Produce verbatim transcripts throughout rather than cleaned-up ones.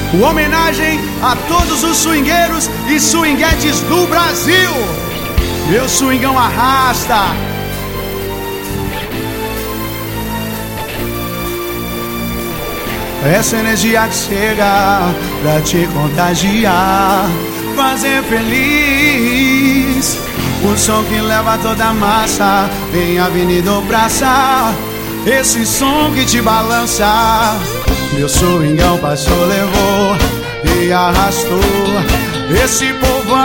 Uma homenagem a todos os swingueiros e swinguetes do Brasil. Meu swingão arrasta. Essa energia que chega pra te contagiar, fazer feliz. O som que leva toda a massa, em avenida ou praça. Esse som que te balança. Meu swingão passou, levou e arrastou esse povão.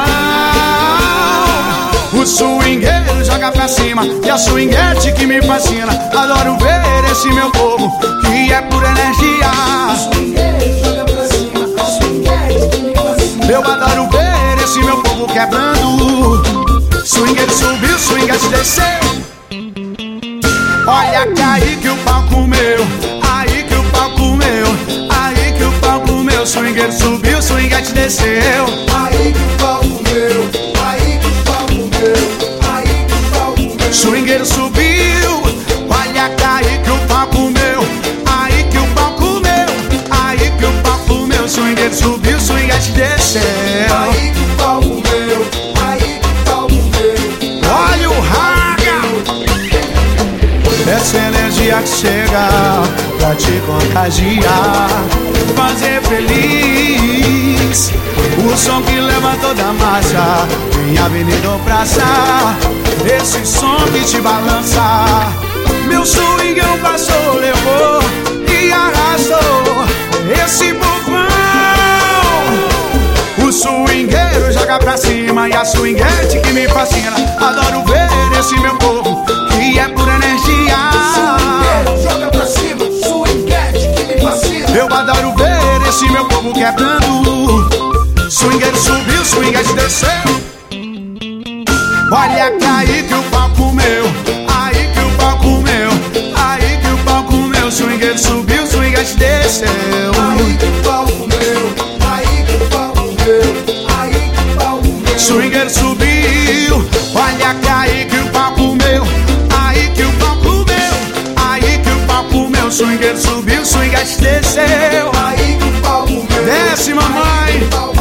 O swingueiro joga pra cima e a swinguete que me fascina. Adoro ver esse meu povo que é pura energia. O swingueiro joga pra cima, a swinguete que me fascina. Eu adoro ver esse meu povo quebrando. Swingueiro subiu, swinguete desceu. Olha que aí que o palco meu, aí que o palco meu, aí que o palco meu. Swingueiro subiu, swinguete desceu. Aí que o palco meu, aí que o palco meu, aí que o palco meu. Swingueiro subiu, olha que aí que o palco meu, aí que o palco meu, aí que o palco meu. Swingueiro subiu, swinguete desceu. Aí que o palco meu, aí que o palco meu. Olha o raga, essa energia que chega pra te contagiar, fazer feliz. O som que leva toda a massa, em avenida ou praça. Esse som que te balança. Meu swingão passou, levou e arrastou esse povão. O swingueiro joga pra cima e a swinguete que me fascina. Adoro ver esse meu povo que é pura energia. Swingueiro joga pra cima, swinguete que me fascina. Eu adoro ver esse meu povo quebrando. Swingueiro subiu, swinguete desceu. Olha que aí que o palco meu, aí que o palco meu, aí que o palco meu. Swingueiro subiu, swinguete desceu. Aí que o palco meu, aí que o palco meu, aí que o palco meu. Swingueiro subiu, olha que aí que o palco meu, aí que o palco meu, aí que o palco meu. Swingueiro subiu, swinguete desceu. Aí que o palco meu, Desce, mamãe.